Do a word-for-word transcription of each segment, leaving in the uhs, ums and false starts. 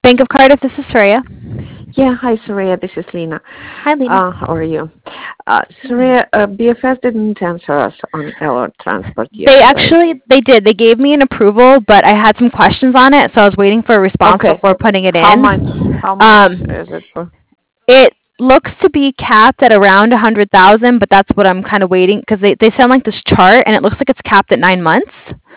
Bank of Cardiff, this is Soraya. Yeah, hi, Soraya. This is Lena. Hi, Lena. Uh, how are you? Uh, Soraya, uh, B F S didn't answer us on L Transport yet, They right? actually, they did. They gave me an approval, but I had some questions on it, so I was waiting for a response Okay. before putting it How in. much? How much Um, is it for? it looks to be capped at around a hundred thousand, but that's what I'm kind of waiting because they they send like this chart, and it looks like it's capped at nine months.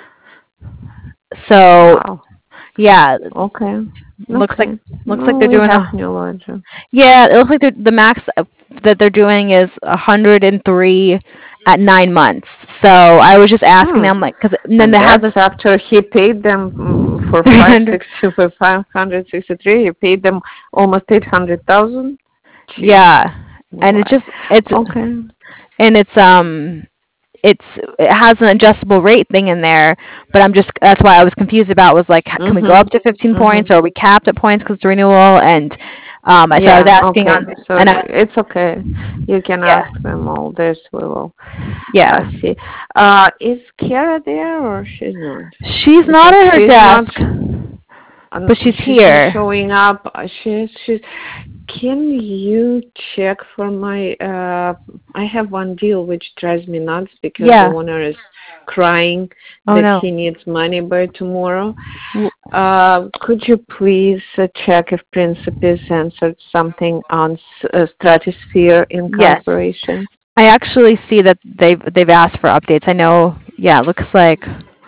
So Wow. yeah, Okay. looks like Okay. looks like No, they're we doing have a new ledger. yeah. It looks like they're, the max uh, that they're doing is a hundred and three at nine months. So I was just asking Hmm. them like because then And they have that's this after he paid them mm, for three five hundred. sixty for five hundred sixty three. He paid them almost eight hundred thousand. Jeez. Yeah, and it's Why? just it's Okay. and it's um it's it has an adjustable rate thing in there, but I'm just that's why I was confused about was like can we go up Mhm. to fifteen points Mhm. or are we capped at points because it's renewal and um I so I was Yeah, asking okay. on So and I it's okay. You can yeah ask them all this. We will uh, yeah see. Uh, is Kara there or she's not? she's not Because at her she's not. desk Um, but she's she's not here. showing up. Uh, She's she's. Can you check for my? Uh, I have one deal which drives me nuts because the Yeah. owner is crying Oh that no. he needs money by tomorrow. W- Uh, could you please uh, check if Principes answered something on s- uh, Stratosphere yes, Incorporation? I actually see that they've they've asked for updates. I know. Yeah, it looks like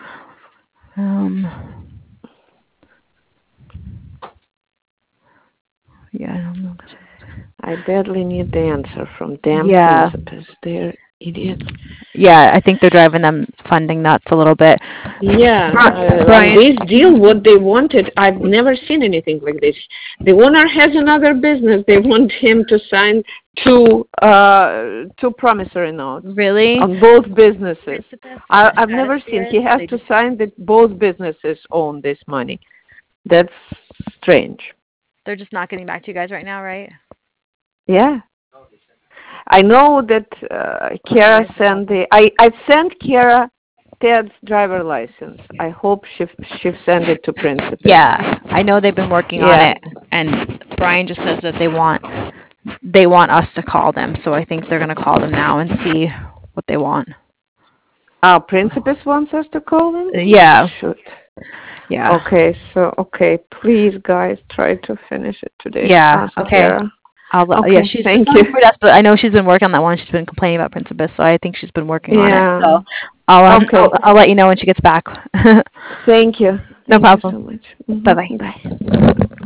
um yeah I don't know. I badly need the answer from damn Yeah. Principes. They're idiots. Yeah, I think they're driving them funding nuts a little bit. Yeah, Bri- uh, on Brian, this deal, what they wanted, I've never seen anything like this. The owner has another business. They want him to sign two uh, two promissory notes really? on both businesses. Principus I, and I've never seen. Stratosphere, He has they to just sign that both businesses own this money. That's strange. they're just not getting back to you guys right now, right? Yeah. I know that uh, Oh, you Kara guys have sent got them. the. I I sent Kara Ted's driver license. I hope she she sent it to Principes. Yeah, I know they've been working on Yeah. it, and Brian just says that they want they want us to call them, so I think they're gonna call them now and see what they want. Our Principes wants us to call them. Yeah, Shoot. yeah, Okay. So okay, please guys, try to finish it today. yeah. Ask Okay, Kara. I'll yeah. Okay. She's Thank not you. super desperate. I know she's been working on that one. She's been complaining about Principus, so I think she's been working on it. Yeah. So I'll um I'll, Okay. I'll let you know when she gets back. Thank you. No Thank you problem. so much. Bye Hmm. bye. Bye.